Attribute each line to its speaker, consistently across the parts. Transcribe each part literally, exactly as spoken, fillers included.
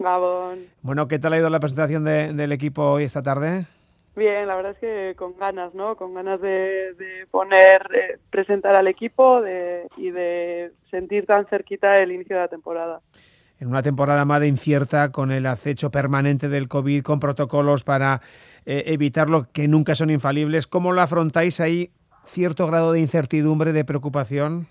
Speaker 1: Gabón.
Speaker 2: Bueno, ¿qué tal ha ido la presentación de, del equipo hoy esta tarde?
Speaker 1: Bien, la verdad es que con ganas, ¿no? Con ganas de, de poner, eh, presentar al equipo de, y de sentir tan cerquita el inicio de la temporada.
Speaker 2: En una temporada más de incierta, con el acecho permanente del COVID, con protocolos para eh, evitarlo que nunca son infalibles, ¿cómo lo afrontáis ahí? ¿Cierto grado de incertidumbre, de preocupación?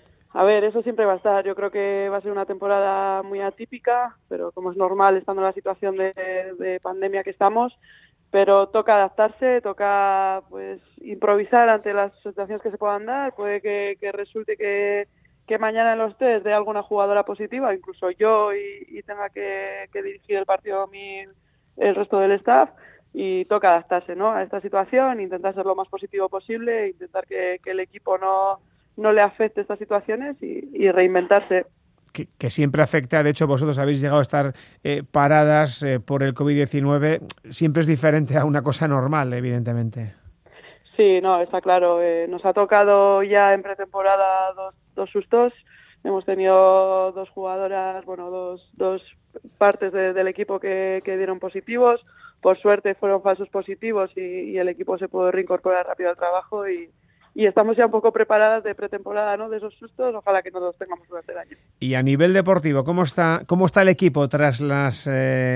Speaker 1: A ver, eso siempre va a estar. Yo creo que va a ser una temporada muy atípica, pero como es normal, estando en la situación de, de pandemia que estamos, pero toca adaptarse, toca pues improvisar ante las situaciones que se puedan dar. Puede que, que resulte que, que mañana en los test de alguna jugadora positiva, incluso yo, y, y tenga que, que dirigir el partido mi, el resto del staff, y toca adaptarse, ¿no?, a esta situación, intentar ser lo más positivo posible, intentar que, que el equipo no, no le afecte estas situaciones y, y reinventarse.
Speaker 2: Que, que siempre afecta, de hecho vosotros habéis llegado a estar eh, paradas eh, por el COVID diecinueve, siempre es diferente a una cosa normal, evidentemente.
Speaker 1: Sí, no, está claro. Eh, nos ha tocado ya en pretemporada dos, dos sustos. Hemos tenido dos jugadoras, bueno, dos, dos partes de, del equipo que, que dieron positivos. Por suerte fueron falsos positivos y, y el equipo se pudo reincorporar rápido al trabajo y, y estamos ya un poco preparadas de pretemporada, ¿no?, de esos sustos. Ojalá que no los tengamos durante el año.
Speaker 2: Y a nivel deportivo, ¿cómo está, cómo está el equipo tras las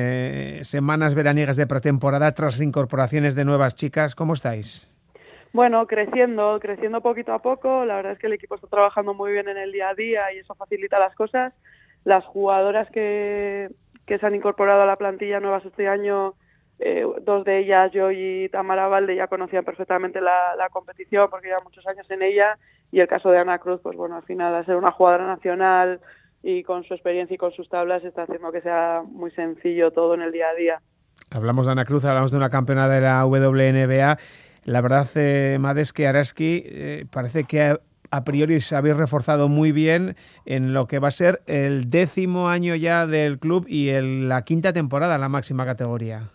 Speaker 2: eh, semanas veraniegas de pretemporada, tras incorporaciones de nuevas chicas? ¿Cómo estáis?
Speaker 1: Bueno, creciendo, creciendo poquito a poco. La verdad es que el equipo está trabajando muy bien en el día a día y eso facilita las cosas. Las jugadoras que, que se han incorporado a la plantilla nuevas este año, eh, dos de ellas, yo y Tamara Valde, ya conocían perfectamente la, la competición porque llevan muchos años en ella, y el caso de Ana Cruz, pues bueno, al final, al ser una jugadora nacional y con su experiencia y con sus tablas, está haciendo que sea muy sencillo todo en el día a día.
Speaker 2: Hablamos de Ana Cruz, hablamos de una campeona de la W N B A. La verdad, eh, Mades, que Araski eh, parece que a, a priori se habéis reforzado muy bien en lo que va a ser el décimo año ya del club y el, la quinta temporada en la máxima categoría.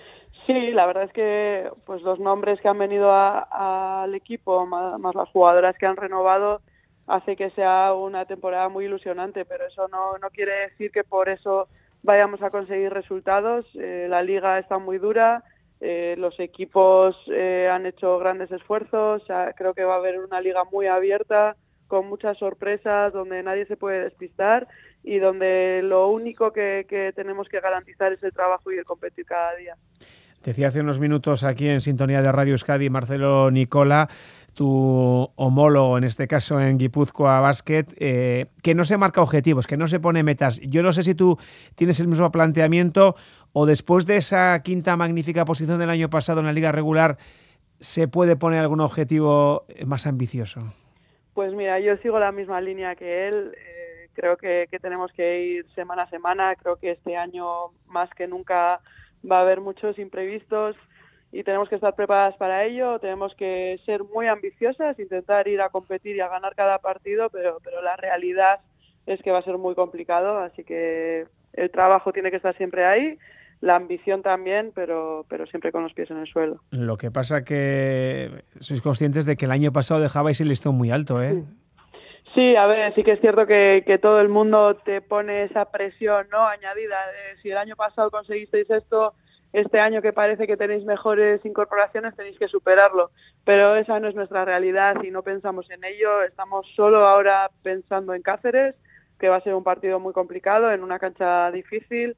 Speaker 1: Sí, la verdad es que pues los nombres que han venido al equipo, más, más las jugadoras que han renovado, hace que sea una temporada muy ilusionante, pero eso no, no quiere decir que por eso vayamos a conseguir resultados. Eh, la liga está muy dura, eh, los equipos eh, han hecho grandes esfuerzos, o sea, creo que va a haber una liga muy abierta, con muchas sorpresas, donde nadie se puede despistar y donde lo único que, que tenemos que garantizar es el trabajo y el competir cada día.
Speaker 2: Decía hace unos minutos aquí en sintonía de Radio Euskadi Marcelo Nicola, tu homólogo en este caso en Guipúzcoa Basket, eh, que no se marca objetivos, que no se pone metas. Yo no sé si tú tienes el mismo planteamiento o después de esa quinta magnífica posición del año pasado en la liga regular se puede poner algún objetivo más ambicioso.
Speaker 1: Pues mira, yo sigo la misma línea que él. Eh, creo que, que tenemos que ir semana a semana. Creo que este año más que nunca va a haber muchos imprevistos y tenemos que estar preparadas para ello. Tenemos que ser muy ambiciosas, intentar ir a competir y a ganar cada partido, pero, pero la realidad es que va a ser muy complicado, así que el trabajo tiene que estar siempre ahí, la ambición también, pero, pero siempre con los pies en el suelo.
Speaker 2: Lo que pasa que sois conscientes de que el año pasado dejabais el listón muy alto, ¿eh?
Speaker 1: Sí, a ver, sí que es cierto que, que todo el mundo te pone esa presión, ¿no?, añadida. De, si el año pasado conseguisteis esto, este año que parece que tenéis mejores incorporaciones, tenéis que superarlo. Pero esa no es nuestra realidad y no pensamos en ello. Estamos solo ahora pensando en Cáceres, que va a ser un partido muy complicado, en una cancha difícil,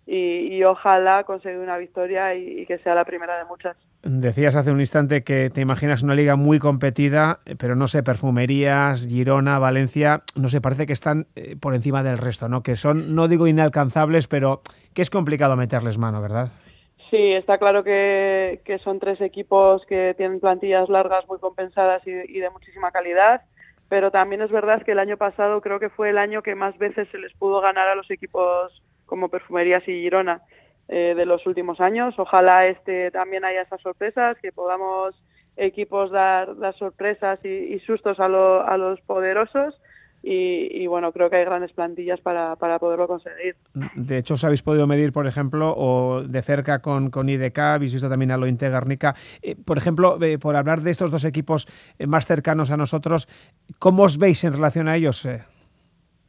Speaker 1: y, y ojalá conseguir una victoria y, y que sea la primera de muchas.
Speaker 2: Decías hace un instante que te imaginas una liga muy competida, pero no sé, Perfumerías, Girona, Valencia, no sé, parece que están eh, por encima del resto, ¿no? Que son, no digo inalcanzables, pero que es complicado meterles mano, ¿verdad?
Speaker 1: Sí, está claro que, que son tres equipos que tienen plantillas largas muy compensadas y, y de muchísima calidad, pero también es verdad que el año pasado creo que fue el año que más veces se les pudo ganar a los equipos como Perfumerías y Girona eh, de los últimos años. Ojalá este también haya esas sorpresas, que podamos equipos dar, dar sorpresas y, y sustos a, lo, a los poderosos. Y, y bueno, creo que hay grandes plantillas para, para poderlo conseguir.
Speaker 2: De hecho, os habéis podido medir, por ejemplo, o de cerca con, con I D K, habéis visto también a Lointe Garnica. Eh, por ejemplo, eh, por hablar de estos dos equipos eh, más cercanos a nosotros, ¿cómo os veis en relación a ellos? Eh?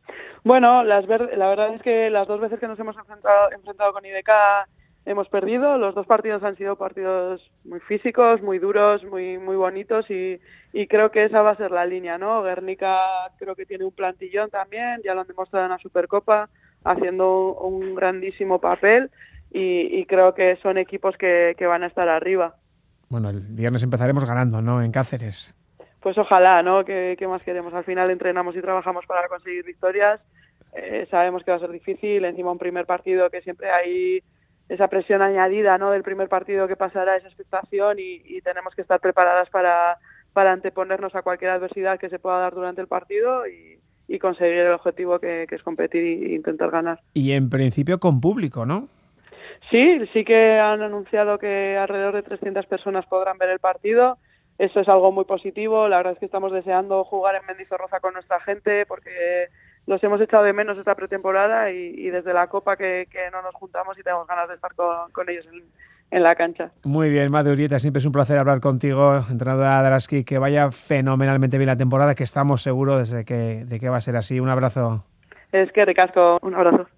Speaker 1: Bueno, las ver- la verdad es que las dos veces que nos hemos enfrentado, enfrentado con I D K hemos perdido. Los dos partidos han sido partidos muy físicos, muy duros, muy muy bonitos y, y creo que esa va a ser la línea, ¿no? Guernica creo que tiene un plantillón también, ya lo han demostrado en la Supercopa, haciendo un grandísimo papel y, y creo que son equipos que, que van a estar arriba.
Speaker 2: Bueno, el viernes empezaremos ganando, ¿no? En Cáceres.
Speaker 1: Pues ojalá, ¿no? ¿Qué, qué más queremos? Al final entrenamos y trabajamos para conseguir victorias. Eh, sabemos que va a ser difícil, encima un primer partido que siempre hay esa presión añadida, ¿no? Del primer partido que pasará, esa expectación y, y tenemos que estar preparadas para, para anteponernos a cualquier adversidad que se pueda dar durante el partido y, y conseguir el objetivo que, que es competir e intentar ganar.
Speaker 2: Y en principio con público, ¿no?
Speaker 1: Sí, sí que han anunciado que alrededor de trescientas personas podrán ver el partido. Eso es algo muy positivo. La verdad es que estamos deseando jugar en Mendizorroza con nuestra gente porque los hemos echado de menos esta pretemporada y, y desde la Copa que, que no nos juntamos y tenemos ganas de estar con, con ellos en, en la cancha.
Speaker 2: Muy bien, Made Urieta, siempre es un placer hablar contigo, entrenadora de Araski, que vaya fenomenalmente bien la temporada, que estamos seguros de que, de que va a ser así. Un abrazo.
Speaker 1: Es que ricasco, un abrazo.